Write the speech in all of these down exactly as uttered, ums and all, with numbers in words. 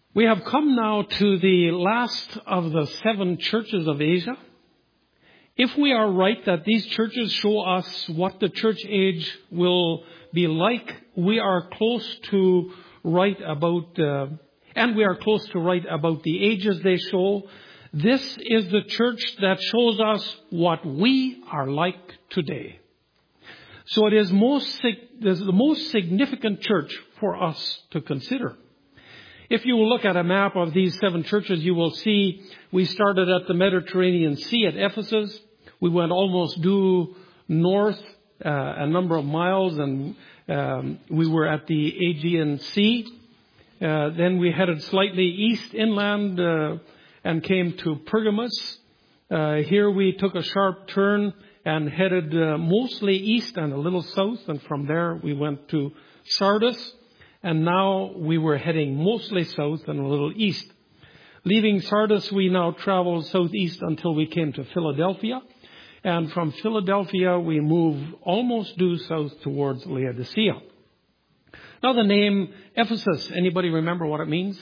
We have come now to the last of the seven churches of Asia. If we are right that these churches show us what the church age will be like, we are close to right about, uh, and we are close to right about the ages they show. This is the church that shows us what we are like today. So it is most, this is the most significant church for us to consider. If you will look at a map of these seven churches, you will see we started at the Mediterranean Sea at Ephesus. We went almost due north uh, a number of miles, and um, we were at the Aegean Sea. Uh, then we headed slightly east inland uh, and came to Pergamos. Uh, here we took a sharp turn and headed uh, mostly east and a little south, and from there we went to Sardis. And now we were heading mostly south and a little east. Leaving Sardis, we now traveled southeast until we came to Philadelphia. And from Philadelphia, we move almost due south towards Laodicea. Now the name Ephesus, anybody remember what it means?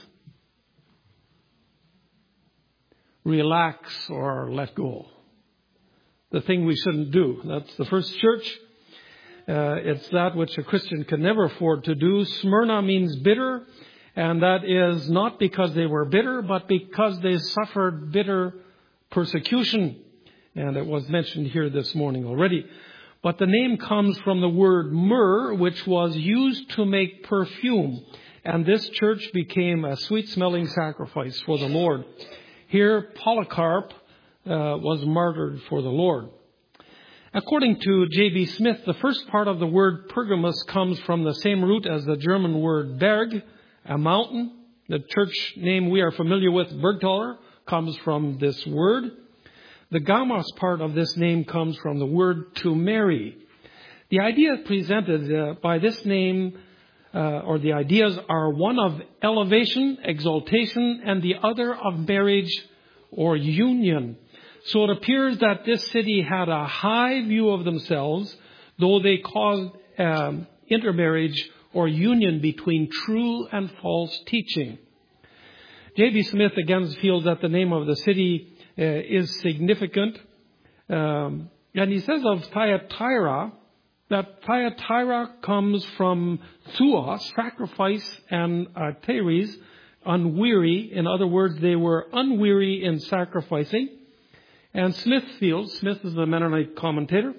Relax or let go. The thing we shouldn't do. That's the first church. Uh, it's that which a Christian can never afford to do. Smyrna means bitter, and that is not because they were bitter, but because they suffered bitter persecution. And it was mentioned here this morning already. But the name comes from the word myrrh, which was used to make perfume. And this church became a sweet-smelling sacrifice for the Lord. Here, Polycarp uh, was martyred for the Lord. According to J B Smith, the first part of the word Pergamos comes from the same root as the German word Berg, a mountain. The church name we are familiar with, Bergtaler, comes from this word. The Gamos part of this name comes from the word to marry. The idea presented uh, by this name, uh, or the ideas, are one of elevation, exaltation, and the other of marriage or union. So it appears that this city had a high view of themselves, though they caused um, intermarriage or union between true and false teaching. J B Smith again feels that the name of the city uh, is significant. Um, and he says of Thyatira that Thyatira comes from thuos, sacrifice, and ateres, unweary. In other words, they were unweary in sacrificing. And Smith feels, Smith is the Mennonite commentator,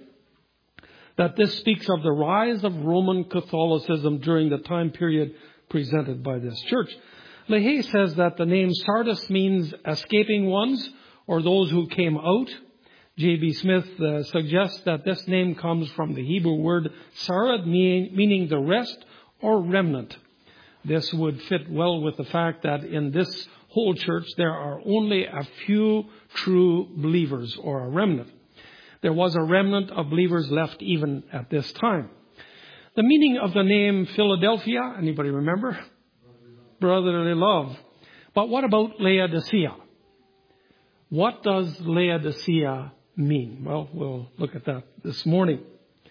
that this speaks of the rise of Roman Catholicism during the time period presented by this church. LaHaye says that the name Sardis means escaping ones or those who came out. J B Smith uh, suggests that this name comes from the Hebrew word sarad, meaning, meaning the rest or remnant. This would fit well with the fact that in this whole church there are only a few true believers, or a remnant. There was a remnant of believers left even at this time. The meaning of the name Philadelphia, anybody remember? Brotherly love. But what about Laodicea? What does Laodicea mean? Well, we'll look at that this morning.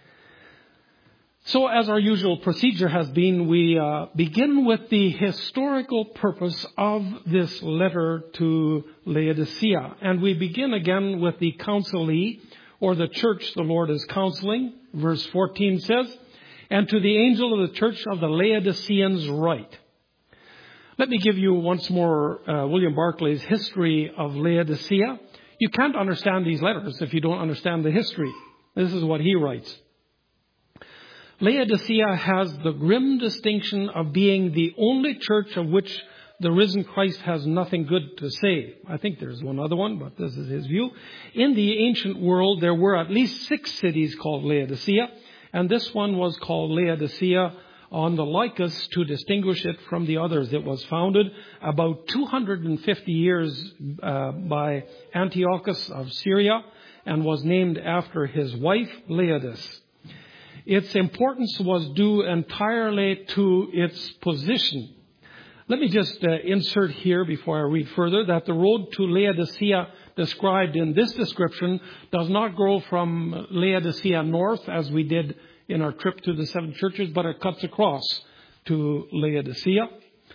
So as our usual procedure has been, we uh, begin with the historical purpose of this letter to Laodicea. And we begin again with the counselee, or the church the Lord is counseling. Verse fourteen says, "And to the angel of the church of the Laodiceans write." Let me give you once more uh, William Barclay's history of Laodicea. You can't understand these letters if you don't understand the history. This is what he writes. Laodicea has the grim distinction of being the only church of which the risen Christ has nothing good to say. I think there's one other one, but this is his view. In the ancient world, there were at least six cities called Laodicea, and this one was called Laodicea on the Lycus to distinguish it from the others. It was founded about two hundred fifty years uh, by Antiochus of Syria and was named after his wife, Laodice. Its importance was due entirely to its position. Let me just uh, insert here before I read further that the road to Laodicea described in this description does not go from Laodicea north as we did in our trip to the seven churches, but it cuts across to Laodicea.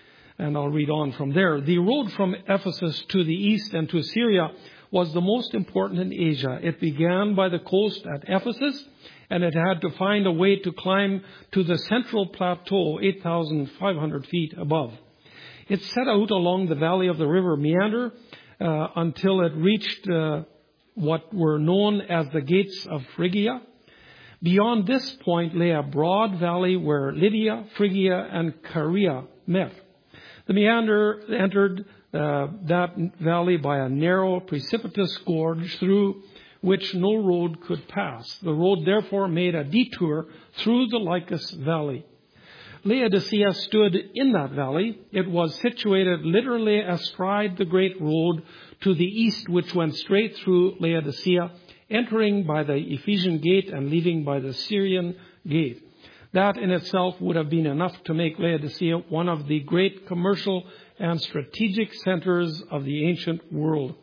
And I'll read on from there. The road from Ephesus to the east and to Syria was the most important in Asia. It began by the coast at Ephesus, and it had to find a way to climb to the central plateau, eight thousand five hundred feet above. It set out along the valley of the river Meander uh, until it reached uh, what were known as the gates of Phrygia. Beyond this point lay a broad valley where Lydia, Phrygia, and Caria met. The Meander entered uh, that valley by a narrow, precipitous gorge through which no road could pass. The road therefore made a detour through the Lycus Valley. Laodicea stood in that valley. It was situated literally astride the great road to the east, which went straight through Laodicea, entering by the Ephesian gate and leaving by the Syrian gate. That in itself would have been enough to make Laodicea one of the great commercial and strategic centers of the ancient world.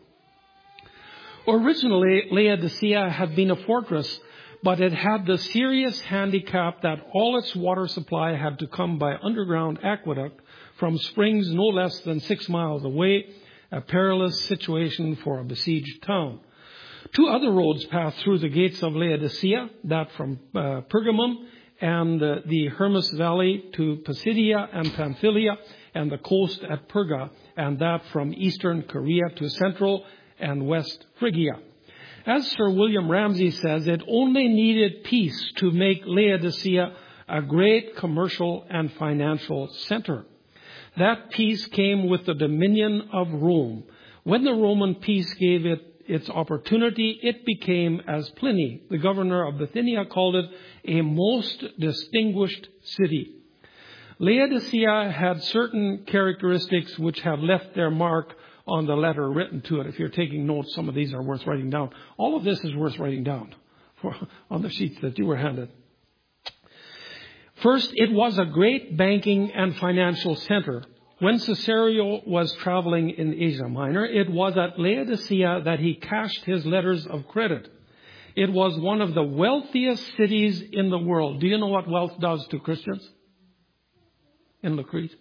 Originally, Laodicea had been a fortress, but it had the serious handicap that all its water supply had to come by underground aqueduct from springs no less than six miles away, a perilous situation for a besieged town. Two other roads passed through the gates of Laodicea, that from uh, Pergamum and uh, the Hermus Valley to Pisidia and Pamphylia and the coast at Perga, and that from eastern Caria to central and west Phrygia. As Sir William Ramsay says, it only needed peace to make Laodicea a great commercial and financial center. That peace came with the dominion of Rome. When the Roman peace gave it its opportunity, it became, as Pliny, the governor of Bithynia, called it, a most distinguished city. Laodicea had certain characteristics which have left their mark on the letter written to it. If you're taking notes, some of these are worth writing down. All of this is worth writing down for, on the sheets that you were handed. First, it was a great banking and financial center. When Cicero was traveling in Asia Minor, it was at Laodicea that he cashed his letters of credit. It was one of the wealthiest cities in the world. Do you know what wealth does to Christians in Lacrete?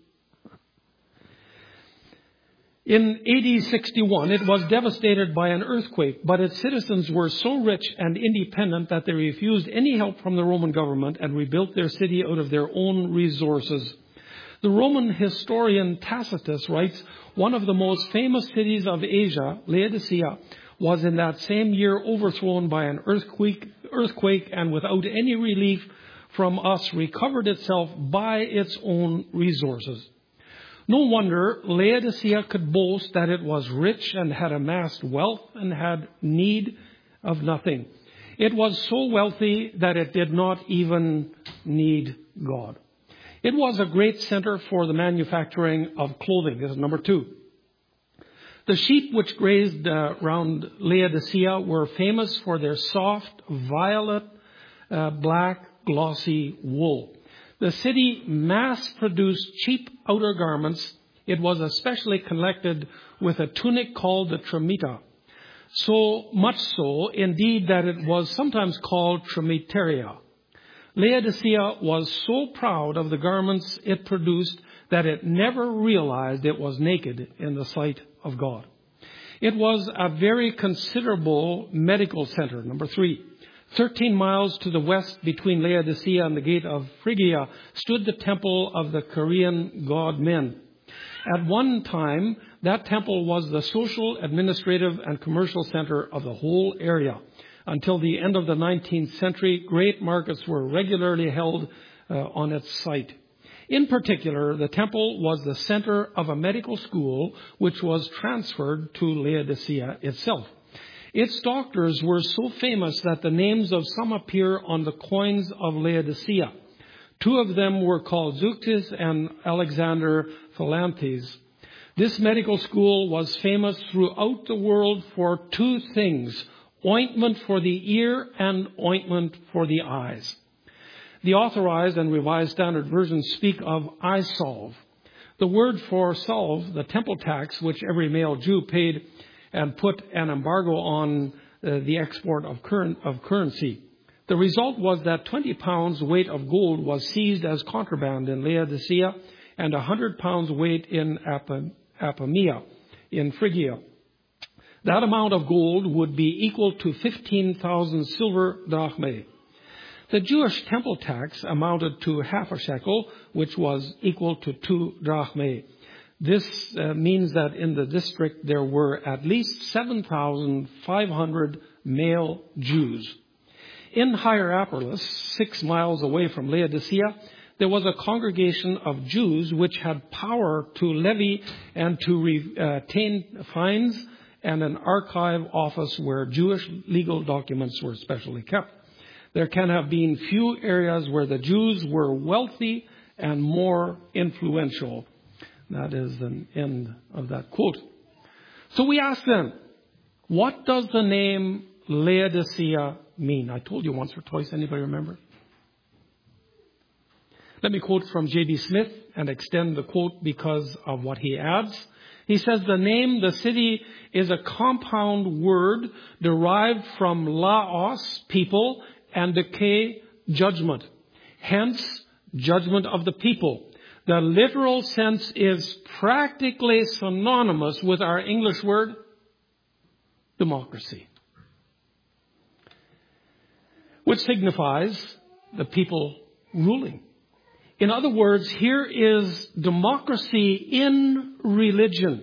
In A D sixty-one, it was devastated by an earthquake, but its citizens were so rich and independent that they refused any help from the Roman government and rebuilt their city out of their own resources. The Roman historian Tacitus writes, one of the most famous cities of Asia, Laodicea, was in that same year overthrown by an earthquake, earthquake and without any relief from us recovered itself by its own resources. No wonder Laodicea could boast that it was rich and had amassed wealth and had need of nothing. It was so wealthy that it did not even need God. It was a great center for the manufacturing of clothing. This is number two. The sheep which grazed uh, around Laodicea were famous for their soft, violet, uh, black, glossy wool. The city mass-produced cheap outer garments. It was especially connected with a tunic called the trimita. So much so, indeed, that it was sometimes called trimiteria. Laodicea was so proud of the garments it produced that it never realized it was naked in the sight of God. It was a very considerable medical center. Number three, thirteen miles to the west between Laodicea and the gate of Phrygia stood the temple of the Carian god Men. At one time, that temple was the social, administrative, and commercial center of the whole area. Until the end of the nineteenth century, great markets were regularly held uh, on its site. In particular, the temple was the center of a medical school which was transferred to Laodicea itself. Its doctors were so famous that the names of some appear on the coins of Laodicea. Two of them were called Zeuxis and Alexander Phalantes. This medical school was famous throughout the world for two things: ointment for the ear and ointment for the eyes. The Authorized and Revised Standard Versions speak of eye salve. The word for salve, the temple tax, which every male Jew paid and put an embargo on uh, the export of, current, of currency. The result was that twenty pounds weight of gold was seized as contraband in Laodicea, and one hundred pounds weight in Apamea in Phrygia. That amount of gold would be equal to fifteen thousand silver drachmae. The Jewish temple tax amounted to half a shekel, which was equal to two drachmae. This uh, means that in the district there were at least seven thousand five hundred male Jews. In Hierapolis, six miles away from Laodicea, there was a congregation of Jews which had power to levy and to retain fines, and an archive office where Jewish legal documents were specially kept. There can have been few areas where the Jews were wealthy and more influential. That is the end of that quote. So we ask then, what does the name Laodicea mean? I told you once or twice. Anybody remember? Let me quote from J B Smith and extend the quote because of what he adds. He says the name, the city, is a compound word derived from laos, people, and decay, judgment. Hence, judgment of the people. The literal sense is practically synonymous with our English word, democracy, which signifies the people ruling. In other words, here is democracy in religion.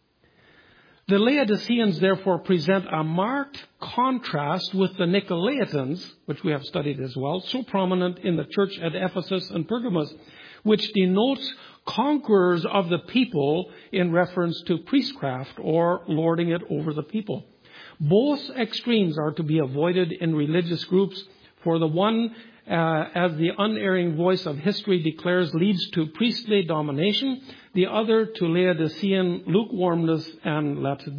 The Laodiceans, therefore, present a marked contrast with the Nicolaitans, which we have studied as well, so prominent in the church at Ephesus and Pergamos, which denotes conquerors of the people in reference to priestcraft or lording it over the people. Both extremes are to be avoided in religious groups, for the one, Uh, as the unerring voice of history declares, leads to priestly domination, the other to Laodicean lukewarmness and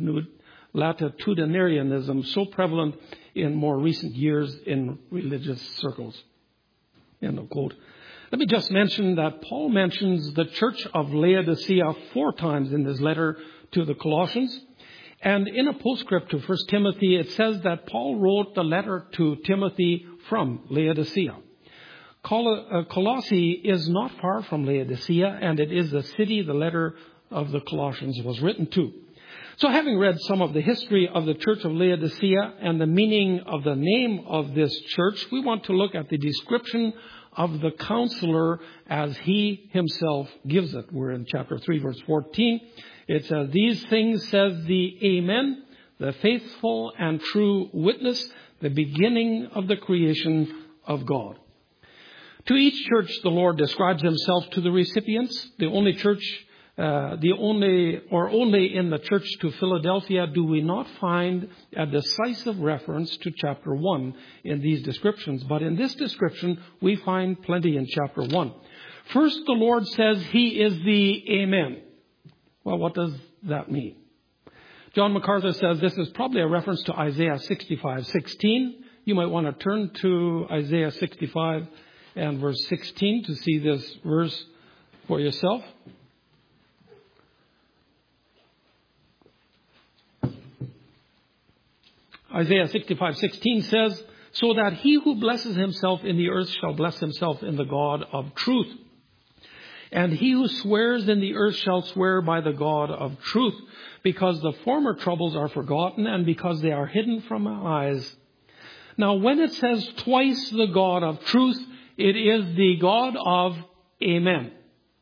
latitudinarianism, so prevalent in more recent years in religious circles. End of quote. Let me just mention that Paul mentions the church of Laodicea four times in his letter to the Colossians. And in a postscript to First Timothy, it says that Paul wrote the letter to Timothy from Laodicea. Col- uh, Colossae is not far from Laodicea, and it is the city the letter of the Colossians was written to. So having read some of the history of the church of Laodicea and the meaning of the name of this church, we want to look at the description of the counselor as he himself gives it. We're in chapter three, verse fourteen. It says, "These things says the Amen, the faithful and true witness, the beginning of the creation of God." To each church, the Lord describes himself to the recipients. The only church, uh, the only, or only in the church to Philadelphia do we not find a decisive reference to chapter one in these descriptions. But in this description, we find plenty in chapter one. First, the Lord says he is the Amen. Well, what does that mean? John MacArthur says this is probably a reference to Isaiah sixty-five sixteen. You might want to turn to Isaiah sixty-five and verse sixteen to see this verse for yourself. Isaiah sixty-five sixteen says, "So that he who blesses himself in the earth shall bless himself in the God of truth. And he who swears in the earth shall swear by the God of truth, because the former troubles are forgotten and because they are hidden from our eyes." Now, when it says twice the God of truth, it is the God of Amen.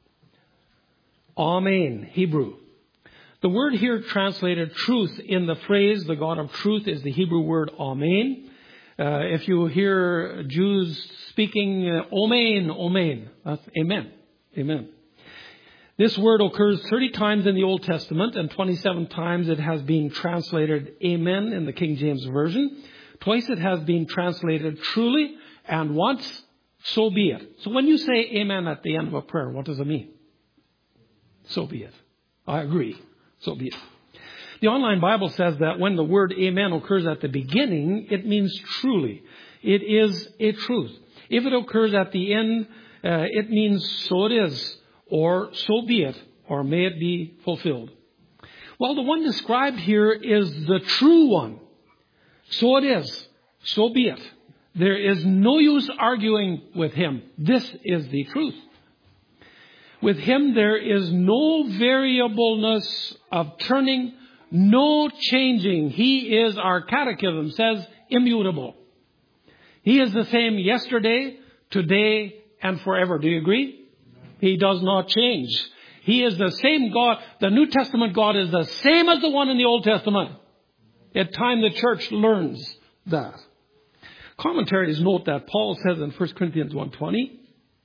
Amen, Hebrew. The word here translated truth in the phrase, the God of truth, is the Hebrew word Amen. Uh, if you hear Jews speaking, uh, Amen, Amen, that's Amen. Amen. This word occurs thirty times in the Old Testament, and twenty-seven times it has been translated Amen in the King James Version. Twice it has been translated truly, and once, so be it. So when you say Amen at the end of a prayer, what does it mean? So be it. I agree. So be it. The Online Bible says that when the word Amen occurs at the beginning, it means truly. It is a truth. If it occurs at the end, Uh, it means so it is, or so be it, or may it be fulfilled. Well, the one described here is the true one. So it is, so be it. There is no use arguing with him. This is the truth. With him there is no variableness of turning, no changing. He is, our catechism says, immutable. He is the same yesterday, today, and forever. Do you agree? He does not change. He is the same God. The New Testament God is the same as the one in the Old Testament. At time the church learns that. Commentaries note that Paul says in First Corinthians one twenty,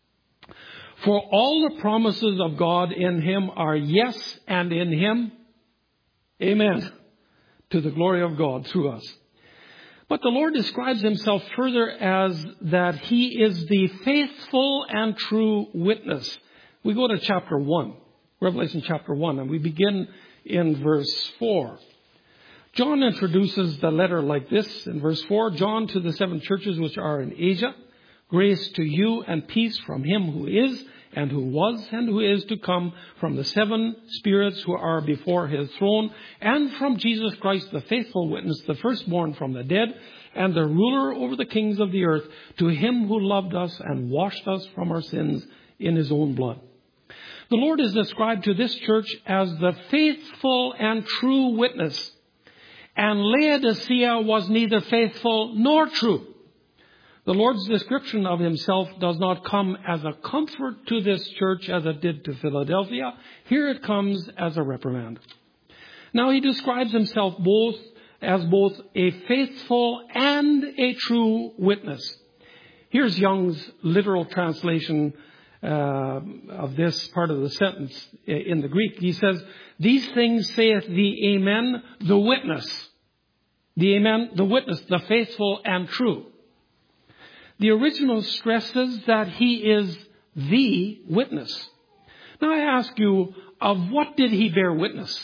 for all the promises of God in him are yes, and in him, amen, to the glory of God through us. But the Lord describes himself further as that he is the faithful and true witness. We go to chapter one, Revelation chapter one, and we begin in verse four. John introduces the letter like this in verse four. John, to the seven churches which are in Asia, grace to you and peace from him who is and who was and who is to come, from the seven spirits who are before his throne, and from Jesus Christ, the faithful witness, the firstborn from the dead, and the ruler over the kings of the earth, to him who loved us and washed us from our sins in his own blood. The Lord is described to this church as the faithful and true witness. And Laodicea was neither faithful nor true. The Lord's description of himself does not come as a comfort to this church as it did to Philadelphia. Here it comes as a reprimand. Now he describes himself both as both a faithful and a true witness. Here's Young's literal translation uh, of this part of the sentence in the Greek. He says, these things saith the Amen, the witness. The Amen, the witness, the faithful and true. The original stresses that he is the witness. Now I ask you, of what did he bear witness?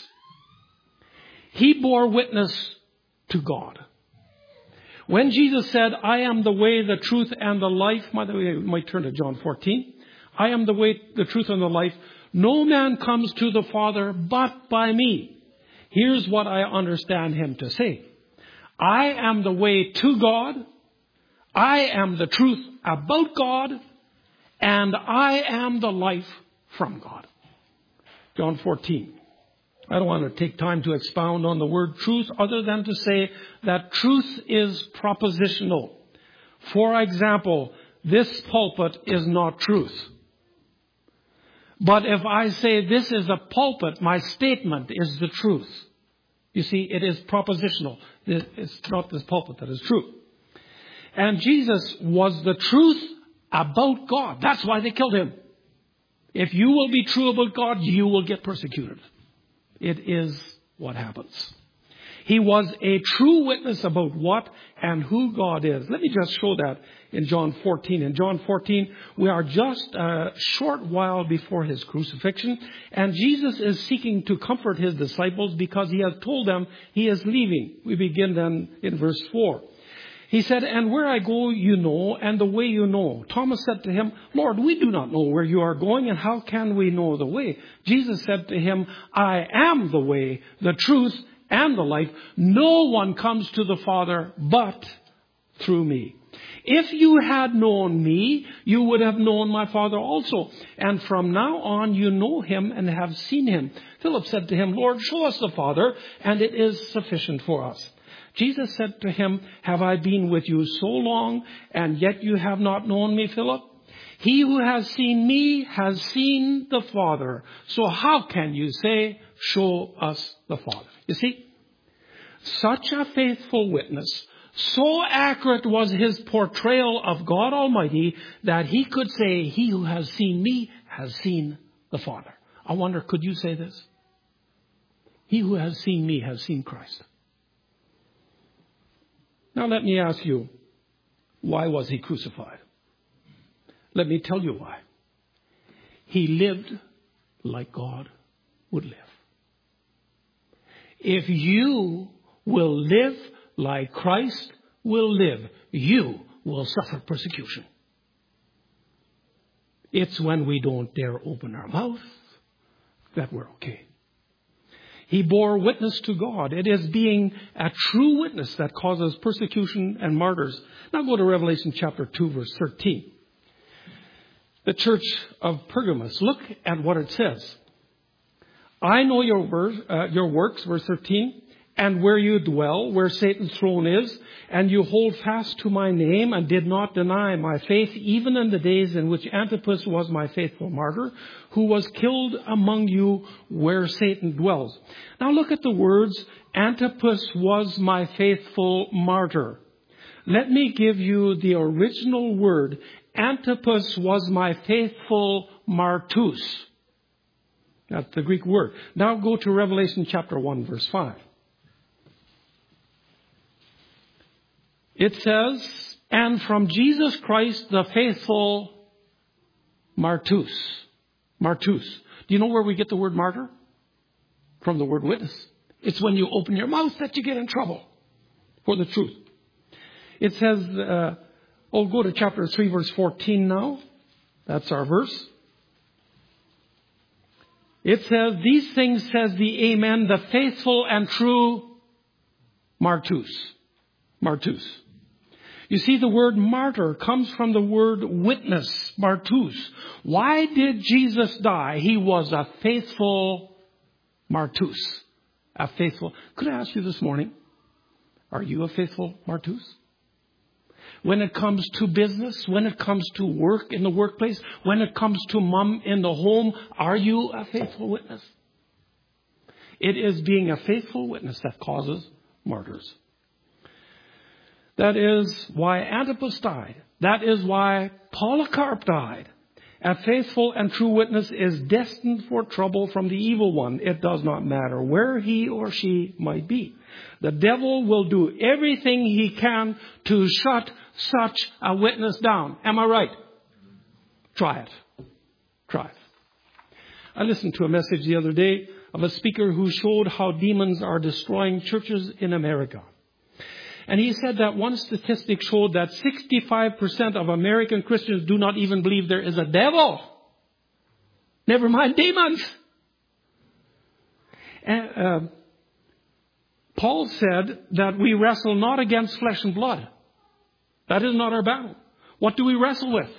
He bore witness to God. When Jesus said, I am the way, the truth, and the life, by the way, we might turn to John fourteen. I am the way, the truth, and the life. No man comes to the Father but by me. Here's what I understand him to say. I am the way to God. I am the truth about God. And I am the life from God. John fourteen. I don't want to take time to expound on the word truth other than to say that truth is propositional. For example, this pulpit is not truth. But if I say this is a pulpit, my statement is the truth. You see, it is propositional. It's not this pulpit that is true. And Jesus was the truth about God. That's why they killed him. If you will be true about God, you will get persecuted. It is what happens. He was a true witness about what and who God is. Let me just show that in John fourteen. In John fourteen, we are just a short while before his crucifixion, and Jesus is seeking to comfort his disciples because he has told them he is leaving. We begin then in verse four. He said, and where I go you know, and the way you know. Thomas said to him, Lord, we do not know where you are going, and how can we know the way? Jesus said to him, I am the way, the truth, and the life. No one comes to the Father but through me. If you had known me, you would have known my Father also. And from now on you know him and have seen him. Philip said to him, Lord, show us the Father, and it is sufficient for us. Jesus said to him, have I been with you so long, and yet you have not known me, Philip? He who has seen me has seen the Father. So how can you say, show us the Father? You see, such a faithful witness, so accurate was his portrayal of God Almighty that he could say, he who has seen me has seen the Father. I wonder, could you say this? He who has seen me has seen Christ. Now let me ask you, why was he crucified? Let me tell you why. He lived like God would live. If you will live like Christ will live, you will suffer persecution. It's when we don't dare open our mouth that we're okay. He bore witness to God. It is being a true witness that causes persecution and martyrs. Now go to Revelation chapter two, verse thirteen. the church of Pergamos. Look at what it says. I know your, wor- uh, your works, verse thirteen, and where you dwell, where Satan's throne is, and you hold fast to my name and did not deny my faith, even in the days in which Antipas was my faithful martyr, who was killed among you where Satan dwells. Now look at the words, Antipas was my faithful martyr. Let me give you the original word. Antipas was my faithful martus. That's the Greek word. Now go to Revelation chapter one, verse five. It says, and from Jesus Christ, the faithful martus. Martus. Do you know where we get the word martyr? From the word witness. It's when you open your mouth that you get in trouble for the truth. It says, uh, oh, go to chapter three, verse fourteen now. That's our verse. It says, these things says the Amen, the faithful and true martus. Martus. You see, the word martyr comes from the word witness, martus. Why did Jesus die? He was a faithful martus. A faithful. Could I ask you this morning, are you a faithful martus? When it comes to business, when it comes to work in the workplace, when it comes to mom in the home, are you a faithful witness? It is being a faithful witness that causes martyrs. That is why Antipas died. That is why Polycarp died. A faithful and true witness is destined for trouble from the evil one. It does not matter where he or she might be. The devil will do everything he can to shut such a witness down. Am I right? Try it. Try it. I listened to a message the other day of a speaker who showed how demons are destroying churches in America. And he said that one statistic showed that sixty-five percent of American Christians do not even believe there is a devil. Never mind demons. And, uh, Paul said that we wrestle not against flesh and blood. That is not our battle. What do we wrestle with?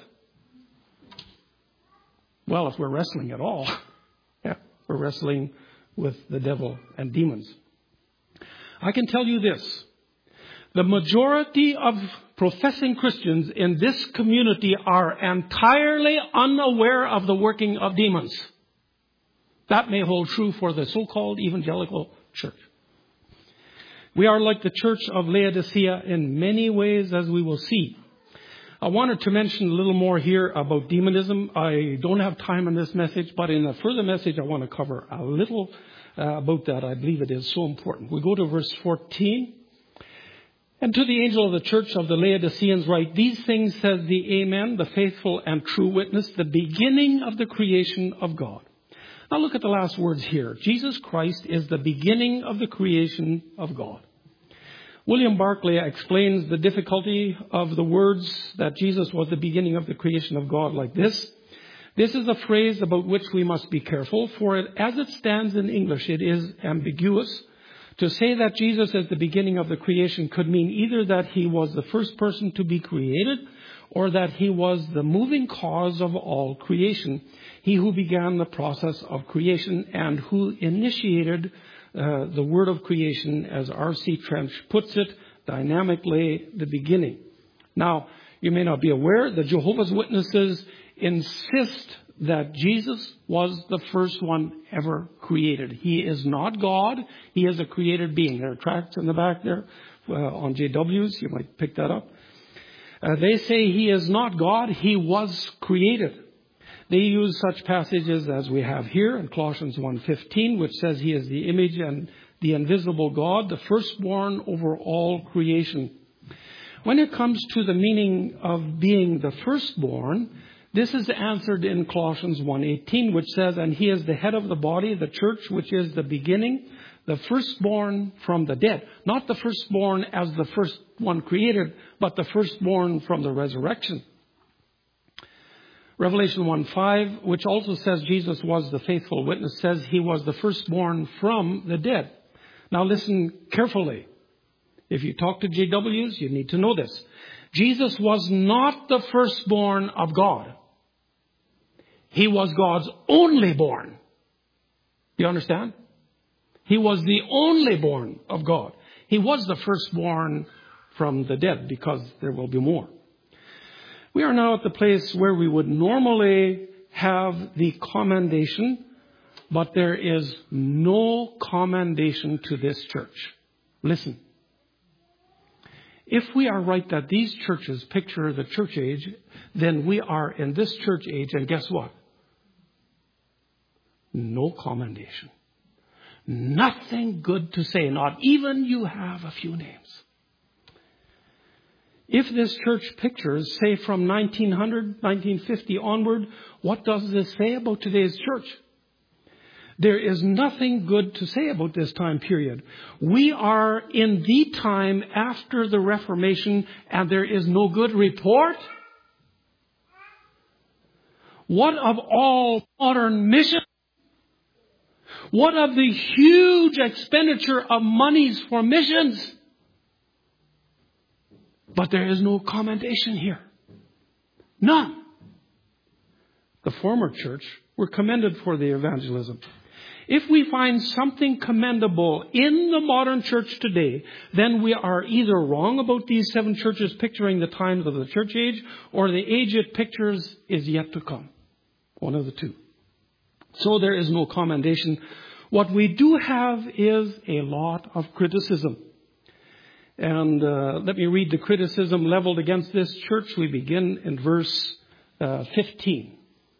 Well, if we're wrestling at all, yeah, we're wrestling with the devil and demons. I can tell you this. The majority of professing Christians in this community are entirely unaware of the working of demons. That may hold true for the so-called evangelical church. We are like the church of Laodicea in many ways, as we will see. I wanted to mention a little more here about demonism. I don't have time in this message, but in a further message, I want to cover a little uh, about that. I believe it is so important. We go to verse fourteen. And to the angel of the church of the Laodiceans write, these things says the Amen, the faithful and true witness, the beginning of the creation of God. Now look at the last words here. Jesus Christ is the beginning of the creation of God. William Barclay explains the difficulty of the words that Jesus was the beginning of the creation of God like this. This is a phrase about which we must be careful, for it, as it stands in English, it is ambiguous. To say that Jesus is the beginning of the creation could mean either that he was the first person to be created or that he was the moving cause of all creation, he who began the process of creation and who initiated uh, the word of creation, as R C Trench puts it, dynamically, the beginning. Now, you may not be aware, the Jehovah's Witnesses insist that Jesus was the first one ever created. He is not God. He is a created being. There are tracts in the back there uh, on J Ws. You might pick that up. Uh, they say he is not God. He was created. They use such passages as we have here in Colossians one fifteen, which says he is the image and the invisible God, the firstborn over all creation. When it comes to the meaning of being the firstborn, this is answered in Colossians one eighteen, which says, and he is the head of the body, the church, which is the beginning, the firstborn from the dead. Not the firstborn as the first one created, but the firstborn from the resurrection. Revelation one five, which also says Jesus was the faithful witness, says he was the firstborn from the dead. Now listen carefully. If you talk to J Ws, you need to know this. Jesus was not the firstborn of God. He was God's only born. You understand? He was the only born of God. He was the firstborn from the dead, because there will be more. We are now at the place where we would normally have the commendation, but there is no commendation to this church. Listen. If we are right that these churches picture the church age, then we are in this church age, and guess what? No commendation. Nothing good to say, not even you have a few names. If this church pictures, say from nineteen hundred, nineteen fifty onward, what does this say about today's church? There is nothing good to say about this time period. We are in the time after the Reformation, and there is no good report. What of all modern missions? What of the huge expenditure of monies for missions? But there is no commendation here. None. The former church were commended for the evangelism. If we find something commendable in the modern church today, then we are either wrong about these seven churches picturing the times of the church age, or the age it pictures is yet to come. One of the two. So there is no commendation. What we do have is a lot of criticism. And uh, let me read the criticism leveled against this church. We begin in verse uh, fifteen.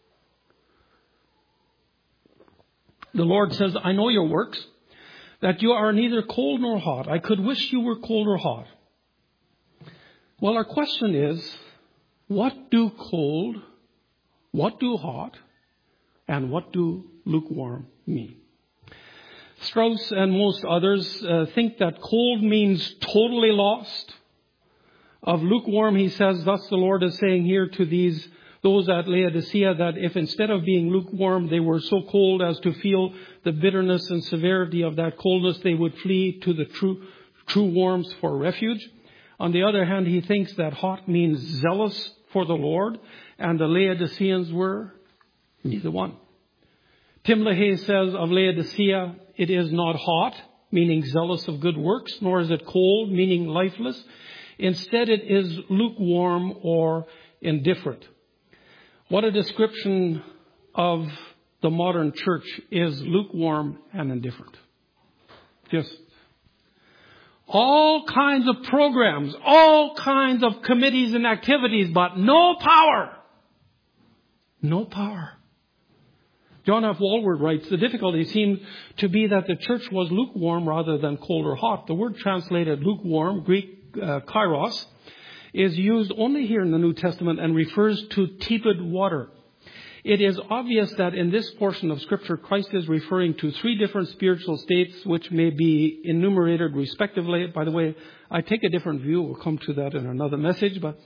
The Lord says, I know your works, that you are neither cold nor hot. I could wish you were cold or hot. Well, our question is, what do cold, what do hot, and what do lukewarm mean? Strauss and most others uh, think that cold means totally lost. Of lukewarm, he says, thus the Lord is saying here to these those at Laodicea, that if instead of being lukewarm, they were so cold as to feel the bitterness and severity of that coldness, they would flee to the true, true warmth for refuge. On the other hand, he thinks that hot means zealous for the Lord, and the Laodiceans were neither one. Tim LaHaye says of Laodicea, it is not hot, meaning zealous of good works, nor is it cold, meaning lifeless. Instead, it is lukewarm or indifferent. What a description of the modern church is lukewarm and indifferent. Just all kinds of programs, all kinds of committees and activities, but no power. No power. John F. Walward writes, the difficulty seemed to be that the church was lukewarm rather than cold or hot. The word translated lukewarm, Greek uh, kairos, is used only here in the New Testament and refers to tepid water. It is obvious that in this portion of Scripture, Christ is referring to three different spiritual states which may be enumerated respectively. By the way, I take a different view. We'll come to that in another message, but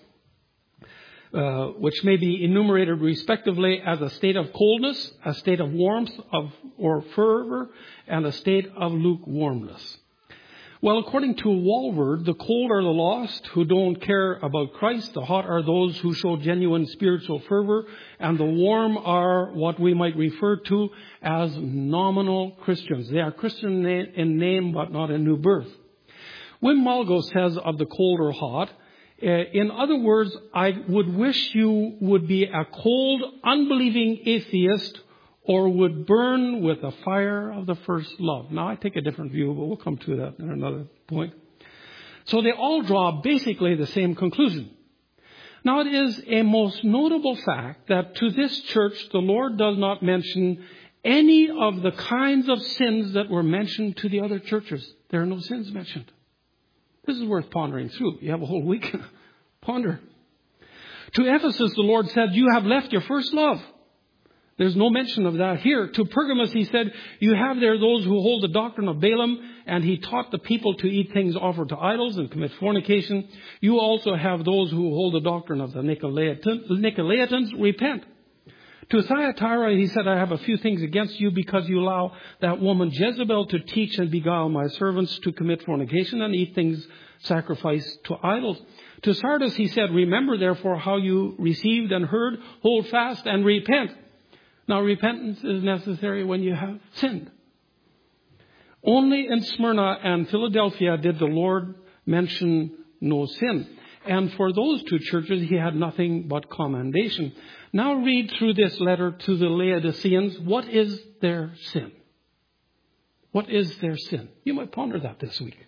uh, which may be enumerated respectively as a state of coldness, a state of warmth of or fervor, and a state of lukewarmness. Well, according to Walward, the cold are the lost who don't care about Christ. The hot are those who show genuine spiritual fervor. And the warm are what we might refer to as nominal Christians. They are Christian in name, but not in new birth. Wim Malgo says of the cold or hot, in other words, I would wish you would be a cold, unbelieving atheist, or would burn with the fire of the first love. Now, I take a different view, but we'll come to that in another point. So they all draw basically the same conclusion. Now, it is a most notable fact that to this church, the Lord does not mention any of the kinds of sins that were mentioned to the other churches. There are no sins mentioned. This is worth pondering through. You have a whole week. Ponder. To Ephesus, the Lord said, you have left your first love. There's no mention of that here. To Pergamos, he said, you have there those who hold the doctrine of Balaam, and he taught the people to eat things offered to idols and commit fornication. You also have those who hold the doctrine of the Nicolaitans. Repent. To Thyatira, he said, I have a few things against you because you allow that woman Jezebel to teach and beguile my servants to commit fornication and eat things sacrificed to idols. To Sardis, he said, remember therefore how you received and heard, hold fast and repent. Now, repentance is necessary when you have sinned. Only in Smyrna and Philadelphia did the Lord mention no sin. And for those two churches, he had nothing but commendation. Now read through this letter to the Laodiceans. What is their sin? What is their sin? You might ponder that this week.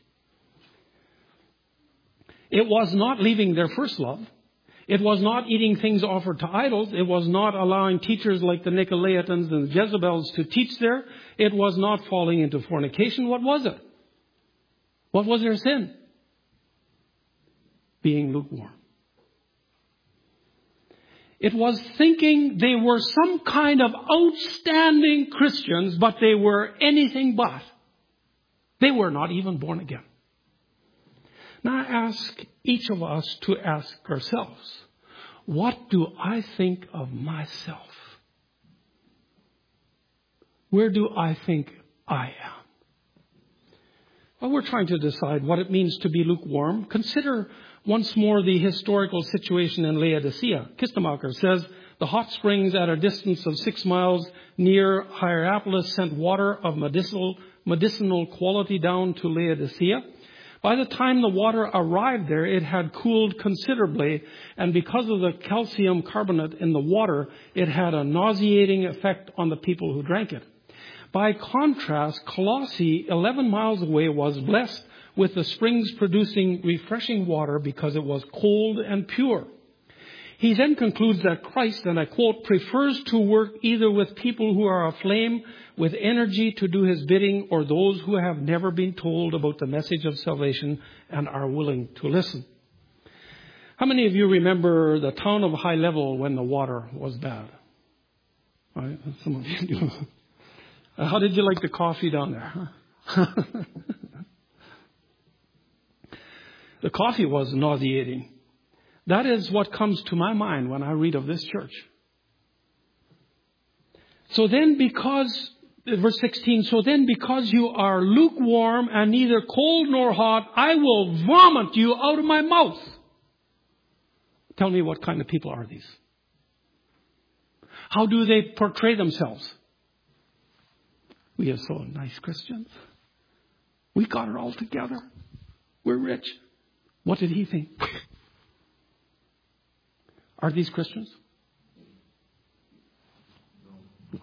It was not leaving their first love. It was not eating things offered to idols. It was not allowing teachers like the Nicolaitans and Jezebels to teach there. It was not falling into fornication. What was it? What was their sin? Being lukewarm. It was thinking they were some kind of outstanding Christians, but they were anything but. They were not even born again. Now I ask each of us to ask ourselves, what do I think of myself? Where do I think I am? Well, we're trying to decide what it means to be lukewarm. Consider once more the historical situation in Laodicea. Kistemacher says, the hot springs at a distance of six miles near Hierapolis sent water of medicinal, medicinal quality down to Laodicea. By the time the water arrived there, it had cooled considerably, and because of the calcium carbonate in the water, it had a nauseating effect on the people who drank it. By contrast, Colossae, eleven miles away, was blessed with the springs producing refreshing water because it was cold and pure. He then concludes that Christ, and I quote, prefers to work either with people who are aflame with energy to do his bidding, or those who have never been told about the message of salvation and are willing to listen. How many of you remember the town of High Level when the water was bad? Right? Some of you do. How did you like the coffee down there? Huh? The coffee was nauseating. That is what comes to my mind when I read of this church. So then because, verse sixteen, so then because you are lukewarm and neither cold nor hot, I will vomit you out of my mouth. Tell me, what kind of people are these? How do they portray themselves? We are so nice Christians. We got it all together. We're rich. What did he think? Are these Christians? No.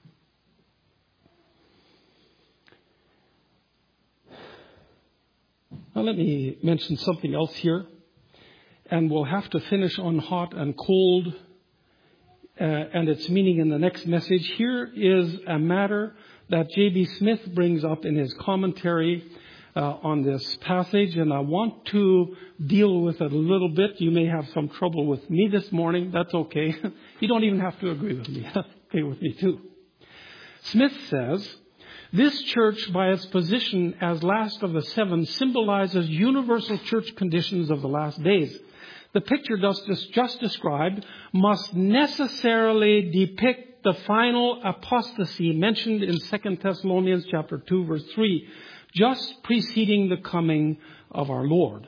Now let me mention something else here. And we'll have to finish on hot and cold uh, and its meaning in the next message. Here is a matter that J B Smith brings up in his commentary uh, on this passage, and I want to deal with it a little bit. You may have some trouble with me this morning. That's okay. You don't even have to agree with me. That's okay with me too. Smith says, this church, by its position as last of the seven, symbolizes universal church conditions of the last days. The picture just, just described must necessarily depict the final apostasy mentioned in Second Thessalonians chapter two, verse three, just preceding the coming of our Lord.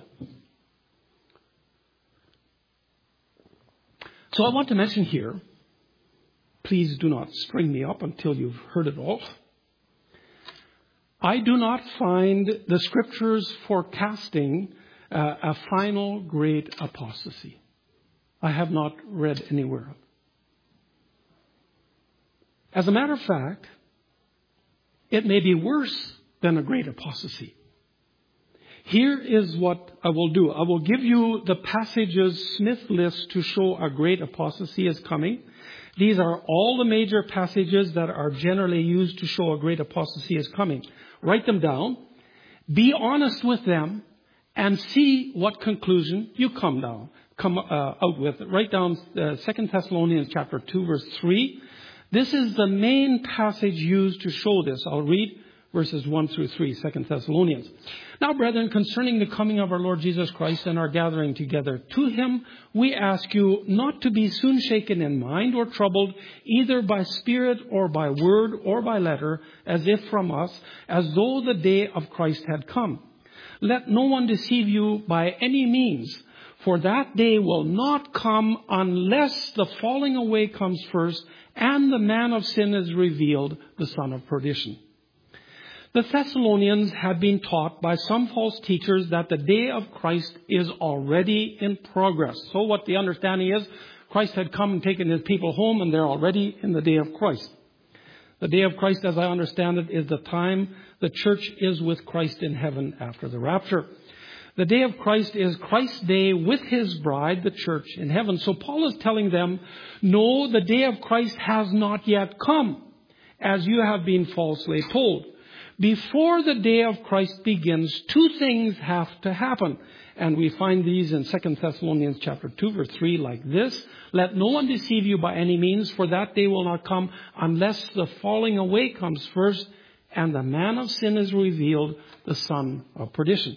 So I want to mention here, please do not string me up until you've heard it all. I do not find the scriptures forecasting uh, a final great apostasy. I have not read anywhere. As a matter of fact, it may be worse than a great apostasy. Here is what I will do. I will give you the passages Smith lists to show a great apostasy is coming. These are all the major passages that are generally used to show a great apostasy is coming. Write them down. Be honest with them and see what conclusion you come down, come uh, out with. Write down uh, Second Thessalonians chapter two, verse three. This is the main passage used to show this. I'll read verses one through three, Second Thessalonians. Now, brethren, concerning the coming of our Lord Jesus Christ and our gathering together to him, we ask you not to be soon shaken in mind or troubled, either by spirit or by word or by letter, as if from us, as though the day of Christ had come. Let no one deceive you by any means, For that day will not come unless the falling away comes first and the man of sin is revealed, the son of perdition. The Thessalonians had been taught by some false teachers that the day of Christ is already in progress. So what the understanding is, Christ had come and taken his people home and they're already in the day of Christ. The day of Christ, as I understand it, is the time the church is with Christ in heaven after the rapture. The day of Christ is Christ's day with his bride, the church, in heaven. So Paul is telling them, no, the day of Christ has not yet come, as you have been falsely told. Before the day of Christ begins, two things have to happen. And we find these in Second Thessalonians chapter two, verse three, like this. Let no one deceive you by any means, for that day will not come unless the falling away comes first, and the man of sin is revealed, the son of perdition.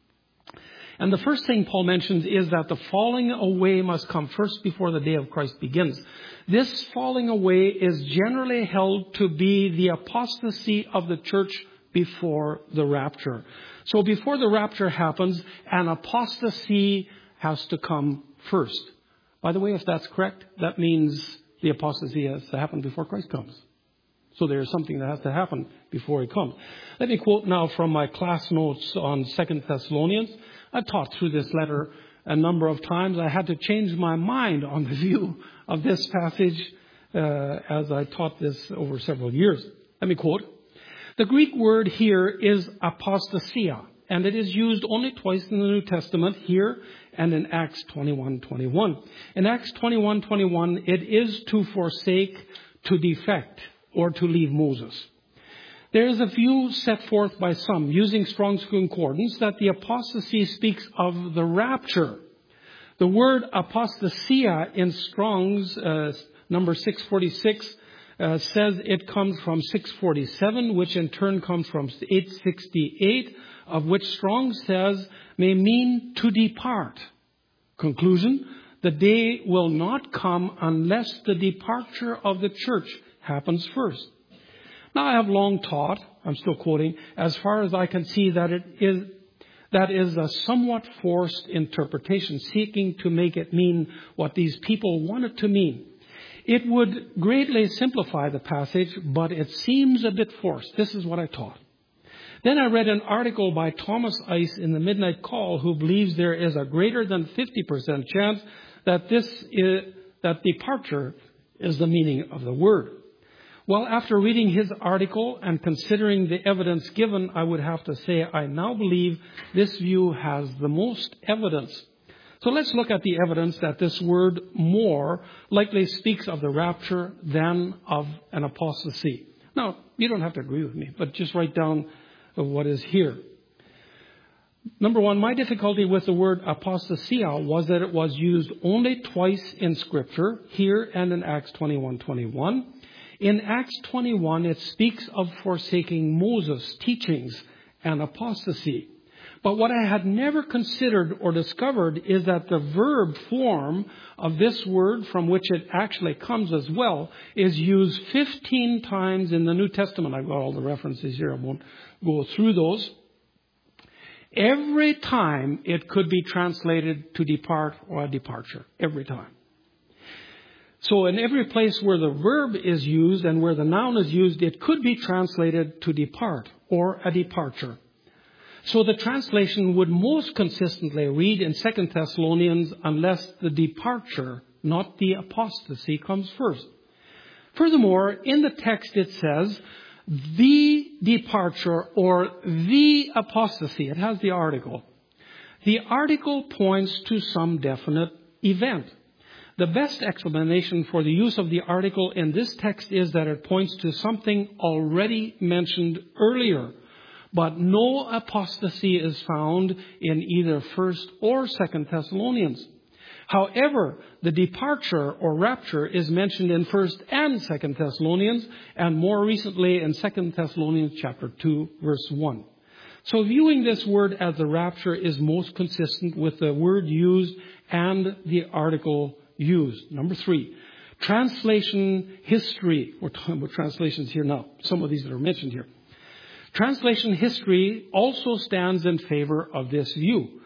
And the first thing Paul mentions is that the falling away must come first before the day of Christ begins. This falling away is generally held to be the apostasy of the church before the rapture. So before the rapture happens, an apostasy has to come first. By the way, if that's correct, that means the apostasy has to happen before Christ comes. So there is something that has to happen before he comes. Let me quote now from my class notes on Second Thessalonians. I taught through this letter a number of times. I had to change my mind on the view of this passage uh, as I taught this over several years. Let me quote. The Greek word here is apostasia, and it is used only twice in the New Testament, here and in Acts twenty-one twenty-one. In Acts twenty-one twenty-one, it is to forsake, to defect, or to leave Moses. There is a view set forth by some, using Strong's Concordance, that the apostasy speaks of the rapture. The word apostasia in Strong's uh, number six forty-six uh, says it comes from six forty-seven, which in turn comes from eight sixty-eight, of which Strong says may mean to depart. Conclusion, the day will not come unless the departure of the church happens first. Now, I have long taught, I'm still quoting, as far as I can see, that it is that is a somewhat forced interpretation, seeking to make it mean what these people want it to mean. It would greatly simplify the passage, but it seems a bit forced. This is what I taught. Then I read an article by Thomas Ice in the Midnight Call, who believes there is a greater than fifty percent chance that this is, that departure is the meaning of the word. Well, after reading his article and considering the evidence given, I would have to say I now believe this view has the most evidence. So let's look at the evidence that this word more likely speaks of the rapture than of an apostasy. Now, you don't have to agree with me, but just write down what is here. Number one, my difficulty with the word apostasia was that it was used only twice in Scripture, here and in Acts twenty-one twenty-one. In Acts twenty-one, it speaks of forsaking Moses' teachings and apostasy. But what I had never considered or discovered is that the verb form of this word, from which it actually comes as well, is used fifteen times in the New Testament. I've got all the references here. I won't go through those. Every time it could be translated to depart or a departure. Every time. So in every place where the verb is used and where the noun is used, it could be translated to depart or a departure. So the translation would most consistently read in Second Thessalonians, unless the departure, not the apostasy, comes first. Furthermore, in the text it says, the departure or the apostasy. It has the article. The article points to some definite event. The best explanation for the use of the article in this text is that it points to something already mentioned earlier. But no apostasy is found in either First or Second Thessalonians. However, the departure or rapture is mentioned in First and Second Thessalonians, and more recently in Second Thessalonians chapter two, verse one. So viewing this word as the rapture is most consistent with the word used and the article used. Number three, translation history. We're talking about translations here now. Some of these that are mentioned here. Translation history also stands in favor of this view.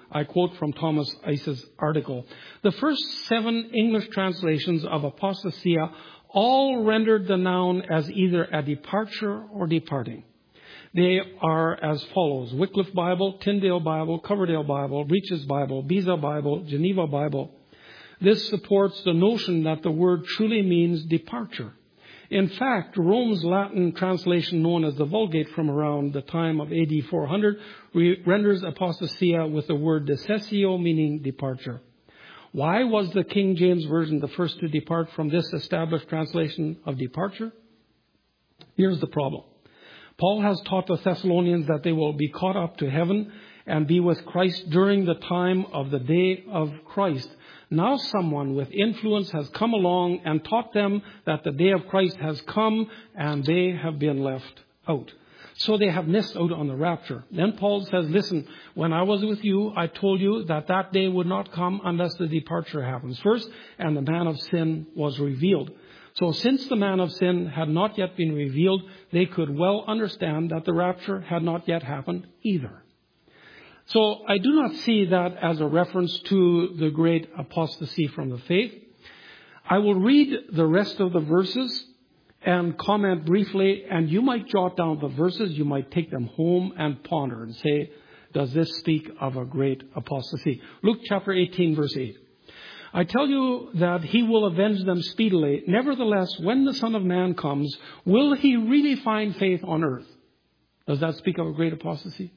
I quote from Thomas Ice's article. The first seven English translations of apostasia all rendered the noun as either a departure or departing. They are as follows: Wycliffe Bible, Tyndale Bible, Coverdale Bible, Breach's Bible, Beza Bible, Geneva Bible. This supports the notion that the word truly means departure. In fact, Rome's Latin translation, known as the Vulgate from around the time of A D four hundred, re- renders apostasia with the word decessio, meaning departure. Why was the King James Version the first to depart from this established translation of departure? Here's the problem. Paul has taught the Thessalonians that they will be caught up to heaven and be with Christ during the time of the day of Christ. Now someone with influence has come along and taught them that the day of Christ has come and they have been left out. So they have missed out on the rapture. Then Paul says, listen, when I was with you, I told you that that day would not come unless the departure happens first and the man of sin was revealed. So since the man of sin had not yet been revealed, they could well understand that the rapture had not yet happened either. So I do not see that as a reference to the great apostasy from the faith. I will read the rest of the verses and comment briefly, and you might jot down the verses. You might take them home and ponder and say, does this speak of a great apostasy? Luke chapter eighteen, verse eight. I tell you that he will avenge them speedily. Nevertheless, when the Son of Man comes, will he really find faith on earth? Does that speak of a great apostasy?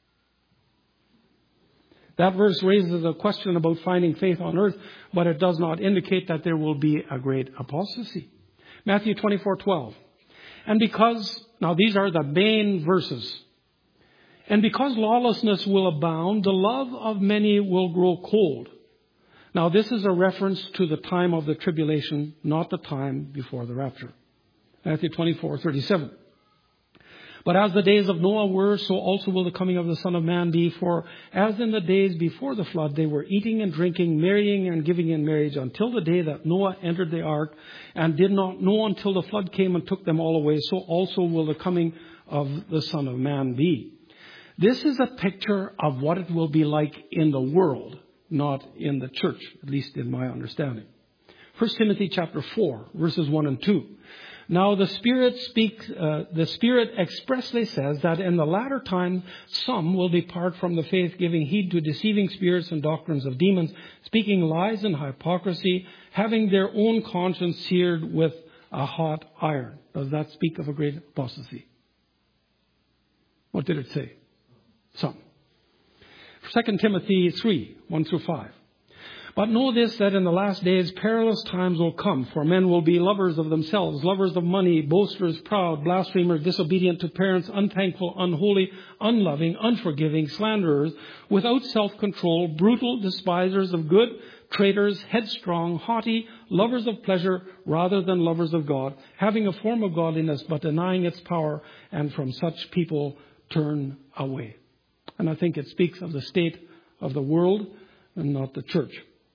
That verse raises a question about finding faith on earth, but it does not indicate that there will be a great apostasy. Matthew twenty-four twelve. And because, now these are the main verses. And because lawlessness will abound, the love of many will grow cold. Now this is a reference to the time of the tribulation, not the time before the rapture. Matthew twenty-four thirty-seven. But as the days of Noah were, so also will the coming of the Son of Man be. For as in the days before the flood, they were eating and drinking, marrying and giving in marriage, until the day that Noah entered the ark, and did not know until the flood came and took them all away, so also will the coming of the Son of Man be. This is a picture of what it will be like in the world, not in the church, at least in my understanding. First Timothy chapter four, verses one and two. Now the Spirit speaks, uh, the Spirit expressly says that in the latter time some will depart from the faith, giving heed to deceiving spirits and doctrines of demons, speaking lies and hypocrisy, having their own conscience seared with a hot iron. Does that speak of a great apostasy? What did it say? Some. Second Timothy three, one through five. But know this, that in the last days perilous times will come, for men will be lovers of themselves, lovers of money, boasters, proud, blasphemers, disobedient to parents, unthankful, unholy, unloving, unforgiving, slanderers, without self-control, brutal, despisers of good, traitors, headstrong, haughty, lovers of pleasure rather than lovers of God, having a form of godliness but denying its power, and from such people turn away. And I think it speaks of the state of the world and not the church.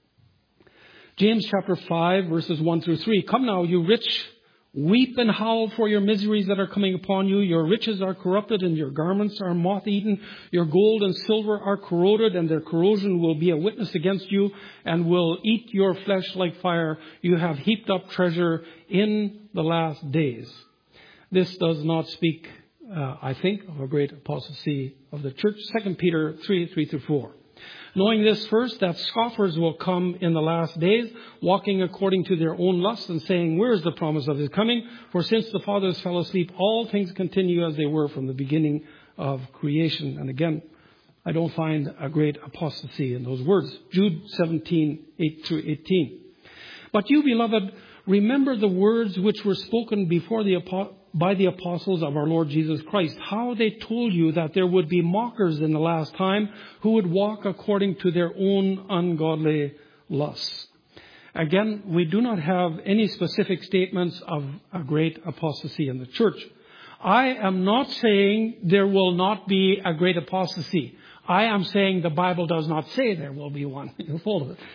James chapter five, verses one through three. Come now, you rich, weep and howl for your miseries that are coming upon you. Your riches are corrupted and your garments are moth-eaten. Your gold and silver are corroded, and their corrosion will be a witness against you and will eat your flesh like fire. You have heaped up treasure in the last days. This does not speak, uh, I think, of a great apostasy of the church. Second Peter three, three through four. Knowing this first, that scoffers will come in the last days, walking according to their own lusts and saying, where is the promise of his coming? For since the fathers fell asleep, all things continue as they were from the beginning of creation. And again, I don't find a great apostasy in those words. Jude seventeen, eight through eighteen. But you, beloved, remember the words which were spoken before the apo- by the apostles of our Lord Jesus Christ, how they told you that there would be mockers in the last time who would walk according to their own ungodly lusts. Again, we do not have any specific statements of a great apostasy in the church. I am not saying there will not be a great apostasy. I am saying the Bible does not say there will be one. You'll follow it.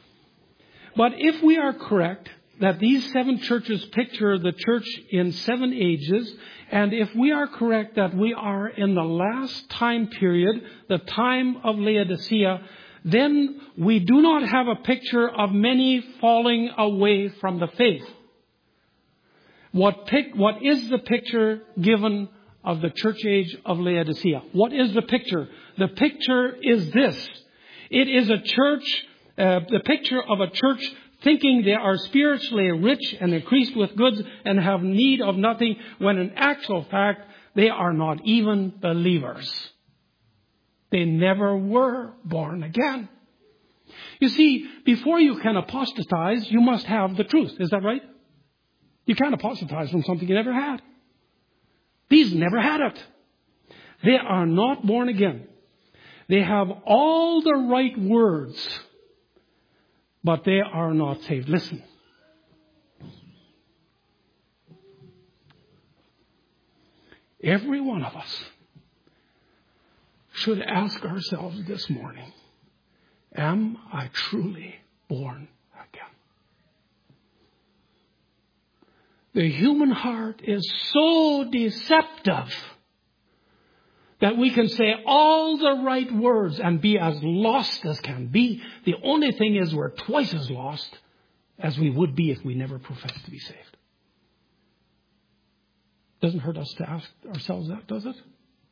But if we are correct that these seven churches picture the church in seven ages, And if we are correct that we are in the last time period, the time of Laodicea, then we do not have a picture of many falling away from the faith. What, pic, what is the picture given of the church age of Laodicea? What is the picture? The picture is this. It is a church, uh, the picture of a church thinking they are spiritually rich and increased with goods and have need of nothing, when in actual fact they are not even believers. They never were born again. You see, before you can apostatize, you must have the truth. Is that right? You can't apostatize from something you never had. These never had it. They are not born again. They have all the right words, but they are not saved. Listen. Every one of us should ask ourselves this morning, am I truly born again? The human heart is so deceptive that we can say all the right words and be as lost as can be. The only thing is we're twice as lost as we would be if we never professed to be saved. Doesn't hurt us to ask ourselves that, does it?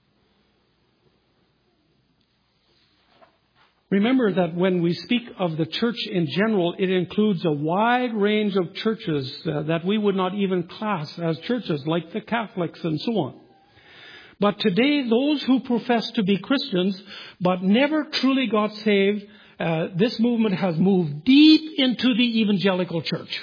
Remember that when we speak of the church in general, it includes a wide range of churches uh, that we would not even class as churches, like the Catholics and so on. But today, those who profess to be Christians but never truly got saved, uh, this movement has moved deep into the evangelical church.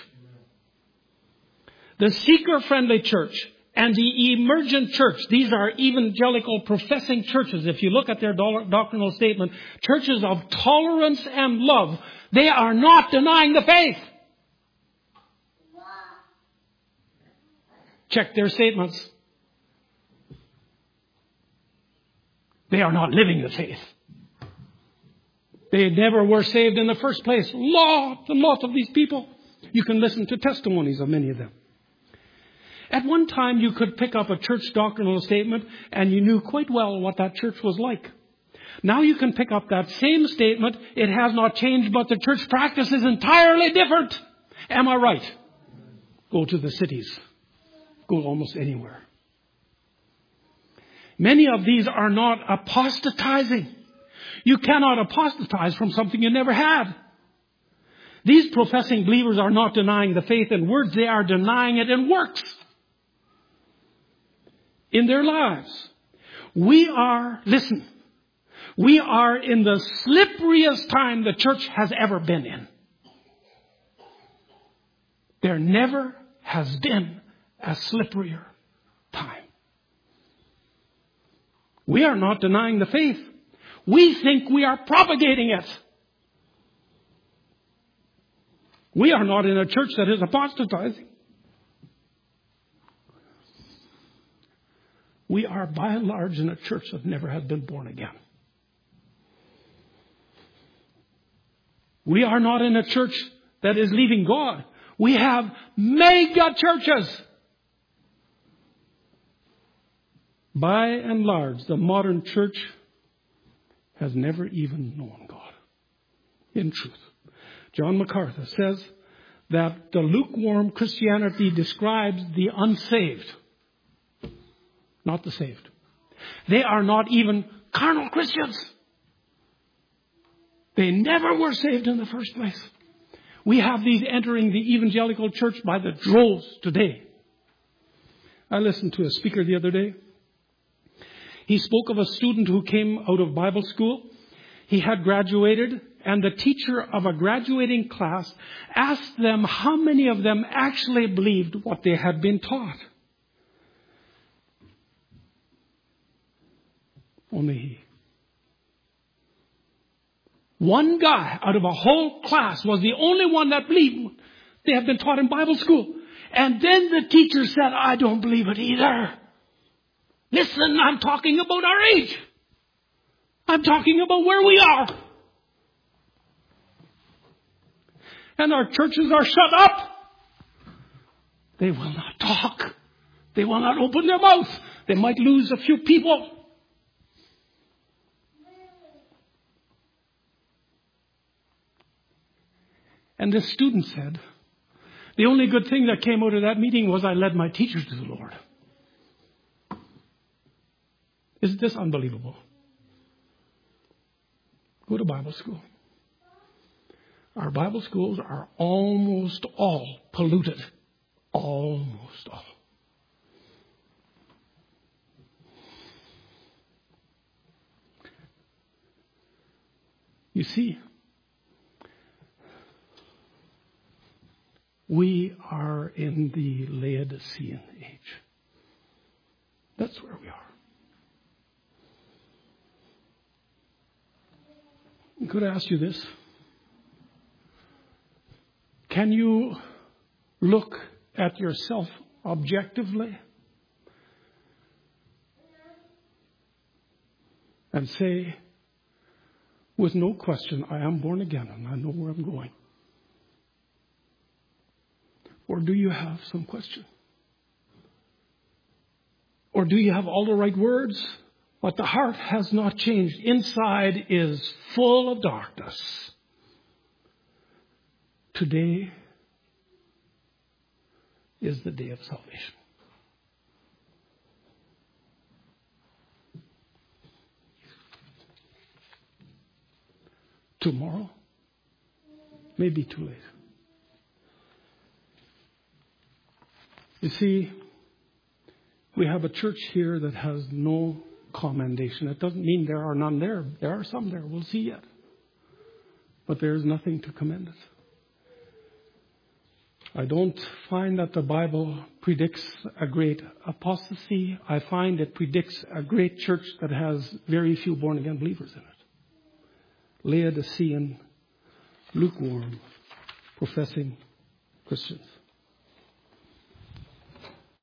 The seeker-friendly church and the emergent church, these are evangelical professing churches. If you look at their doctrinal statement, churches of tolerance and love, they are not denying the faith. Check their statements. They are not living the faith. They never were saved in the first place. Lots and lots of these people. You can listen to testimonies of many of them. At one time, you could pick up a church doctrinal statement and you knew quite well what that church was like. Now you can pick up that same statement. It has not changed, but the church practice is entirely different. Am I right? Go to the cities. Go almost anywhere. Many of these are not apostatizing. You cannot apostatize from something you never had. These professing believers are not denying the faith in words. They are denying it in works. In their lives. We are, listen, we are in the slipperiest time the church has ever been in. There never has been a slipperier time. We are not denying the faith. We think we are propagating it. We are not in a church that is apostatizing. We are by and large in a church that never has been born again. We are not in a church that is leaving God. We have mega churches. By and large, the modern church has never even known God. In truth. John MacArthur says that the lukewarm Christianity describes the unsaved, not the saved. They are not even carnal Christians. They never were saved in the first place. We have these entering the evangelical church by the droves today. I listened to a speaker the other day. He spoke of a student who came out of Bible school. He had graduated, and the teacher of a graduating class asked them how many of them actually believed what they had been taught. Only he. One guy out of a whole class was the only one that believed what they had been taught in Bible school. And then the teacher said, I don't believe it either. Listen, I'm talking about our age. I'm talking about where we are. And our churches are shut up. They will not talk. They will not open their mouth. They might lose a few people. And this student said, the only good thing that came out of that meeting was I led my teachers to the Lord. Isn't this unbelievable? Go to Bible school. Our Bible schools are almost all polluted. Almost all. You see, we are in the Laodicean age. That's where we are. I'm going to ask you this. Can you look at yourself objectively and say, with no question, I am born again and I know where I'm going? Or do you have some question? Or do you have all the right words, but the heart has not changed? Inside is full of darkness. Today is the day of salvation. Tomorrow may be too late. You see, we have a church here that has no commendation. It doesn't mean there are none there. There are some there. We'll see yet. But there is nothing to commend it. I don't find that the Bible predicts a great apostasy. I find it predicts a great church that has very few born-again believers in it. Laodicean, lukewarm, professing Christians.